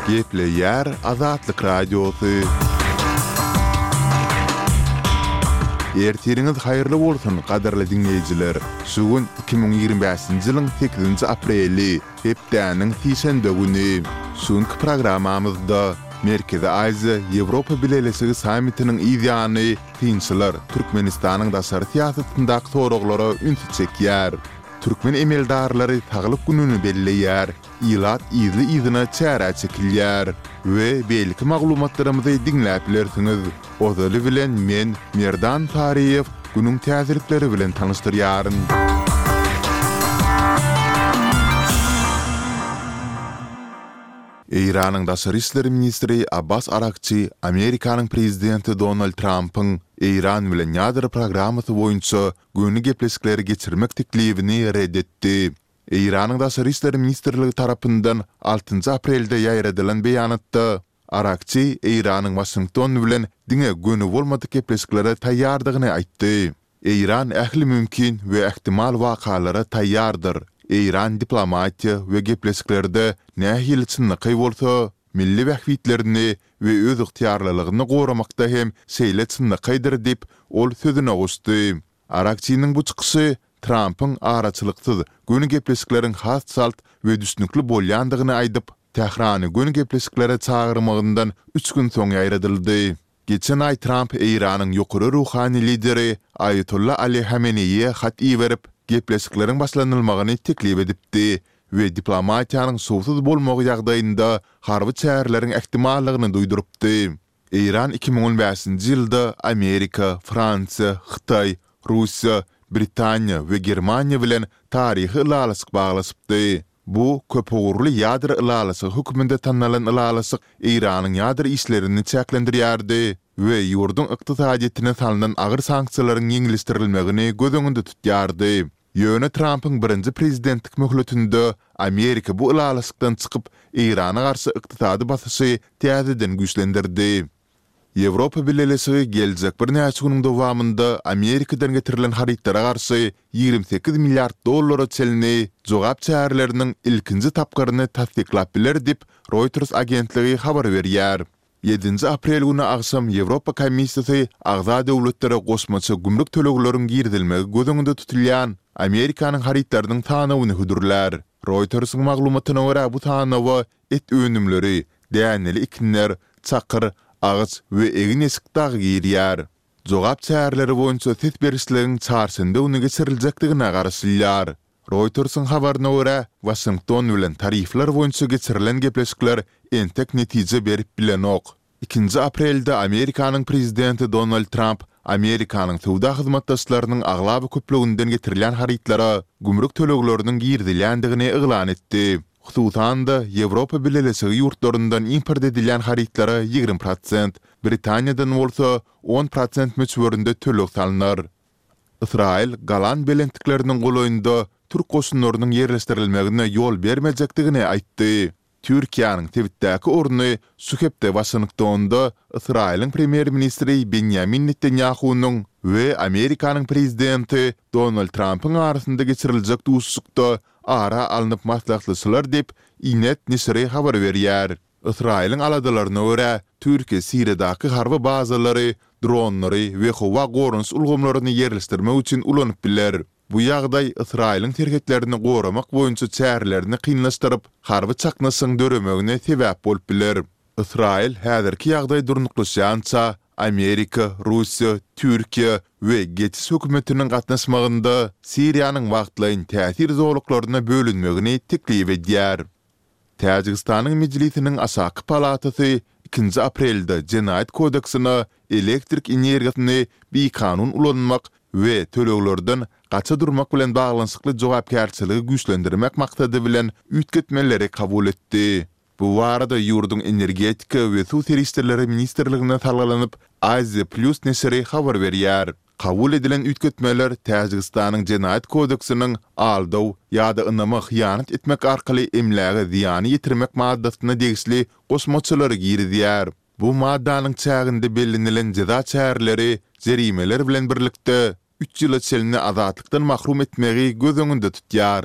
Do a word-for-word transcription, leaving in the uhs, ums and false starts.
Geple yer Azatlyk radiosu. Ertiriňiz haýyrly bolsun, gaderli dinleýijiler. Şugun iki bin ýigirme beşinji ýylyň sekizinji apreli, hepdäniň sişenbe güni. Şuňky programamyzda Merkezi Aziýa Ýewropa Birleşigi samitiniň ýygyny tinçiler Türkmenistanyň daşary siýasatyndaky soraglary ünsü çekýär. Türkmen emeldarlary tagylyp gününi belleýär, ýylat ýyly ýygyna çäre çekilýär we belki maglumatlarymyzy dinläp bilersiňiz. Ozaly bilen men Merdan Tariýew günüň täzirlikleri bilen tanystyryaryn. İran'ın Daşary işleri ministri Abbas Arakçy, Amerikanyň prezidenti Donald Trump'yň İran bilen ýadyr programmasy boýunça göni gepleşikleri geçirmek teklifini reddetdi. İran'ın Daşary işleri ministrligi tarapyndan altynjy aprelde ýaýradylan beýanatda Arakçy İran'yň Washington bilen diňe göni bolmady gepleşiklere taýýardygyny aýtdy. İran ähli mümkin we ähtimal wakalara taýýardyr. İran diplomatiya we gepleşiklerde nähili çynlyky bolsa, milli wähwitlerini we öz ygtyarlylygyny goramakda hem şeýle çynlykydyr dip ol sözüne guşdy. Arakçynyň bu çykyşy Trump'yň araçylyksyz göni gepleşikleriň has salt we düşnükli bolýandygyny aýdyp, Tehrany göni gepleşiklere çağırmagyndan üç gün soň ýaýradyldy. Geçen ay Trump İran'yň ýokary ruhani lideri Ayatollah Ali Hameneýe hat iýerip, gepleşikleriň başlanylmagyny teklip edipdi we diplomatiýanyň sowsuz bolmagy ýagdaýynda harby çäreleriň ähtimallygyny duýdurupdy. İran iki bin on beşinji ýylda Amerika, Fransiýa, Hytaý, Russiýa, Britaniýa we Germaniýa bilen taryhy ylalasyk baglasypdy. Bu köp ugurly ýadyr ylalasyk höküminde tanlanan ylalasyk İranyň ýadyr işlerini çäklendirýärdi we ýurdun ykdysadyetine salynan agyr sanksiýalaryň ýeňilişdirilmegini göz öňünde tutýardy. Ýöne Trump'yň birinji prezidentlik möhletinde Amerika bu ılalasykdan çykyp İrana garşy ykdysady basyşy täzeden güýçlendirdi. Ýewropa Birleşigi geljek bir näçe güniň dowamında Amerikadan getirilen haritlara garşy ýygrimi sekiz milliard dollara çelini jogap çäreleriniň ilkinji tapgaryny tasdiklap biler dip Reuters agentligi habar berýär. ýedinji aprel günü aksam Ýewropa Komissiýasy agza döwletlere goşmaça gümrük tölegleriniň girdilmegi göz öňünde tutulýan Amerikanyň haritlarynyň tanawyny hudurlar. Reuters'yň maglumatyna görä bu tanawy et önümleri, däneli ikinler, çakyr, ağaç we egin esikdagy girýär. Jogap çäreleri boýunça ses berişleriň çarsynda uny geçiriljakdygyna garaşylýar. Reuters'yň habaryna görä Washington bilen tarifler boýunça geçirilen gepleşikler entek netije berip bilenok. ikinji aprelde Amerikanyň prezidenti Donald Trump Amerikanyň sowda hyzmatdaşlarynyň aglaby köpleginden getirilen haritlara gümrük tölegleriniň girdilýändigini eglan etdi. Hususan da Ýewropa Birleşigi ýurtlaryndan import edilen haritlara ýygrimi prosent, Britaniýadan bolsa on prosent möçberinde töleg salynar. Israil galan belentlikleriniň golaýynda Türk goşunlarynyň ýerleşdirilmegine ýol bermejekdigini aýtdy. Türkiýanyň Twitter'däki orny şu hepde Washingtonda Israiliň premier ministri Benjamin Netanyahu'nyň we Amerikanyň prezidenti Donald Trump'yň arasynda geçiriljek duşlukda ara alınıp maslahatlaşylar dep Inet nesri habar berýär. Israiliň aladalaryna görä Türkiýe Siriýadaky harby bazalary, dronlary we howa gorunç ulgamlaryny ýerleşdirmek üçin ulanyp biler. Bu ýagdaý Israiliň terhetlerini goramak boýunça çärelerini kynlaşdyryp, harby çaknasyň döremegine sebäp bolup biler. Israil häzirki ýagdaý durnuklaşýança Amerika, Russiýa, Türkiýe we geçiş hökümetiniň gatnaşmagynda Siriýanyň wagtlaýyn täsir zorluklaryna bölünmegini teklip edýär. Täjikistanyň mejlisiniň asaky palatasy ikinji aprelde Jenaýat kodeksine elektrik energiýasyny bir kanun ulanmak we töleglerden gaça durmak bilen baglanyşykly jogapkärçiligi güýçlendirmek maksady bilen üýtgetmeleri kabul etdi. Bu barada ýurdun energetika we suw serişleri ministrligine talalanyp Aziya Plus nesri habar berýär. Kabul edilen üýtgetmeler Täjikistanyň Jenaýat kodeksiniň aldaw ýa-da ynama hyýanat etmek arkaly emläge ziýany ýetirmek maddasyna degisli goşmaçylary girdýär. Bu maddanyň çäginde bellenelen jeza çäreleri jerimeler bilen birlikde üç ýyla çelini azatlıktan mahrum etmegi göz öňünde tutýar.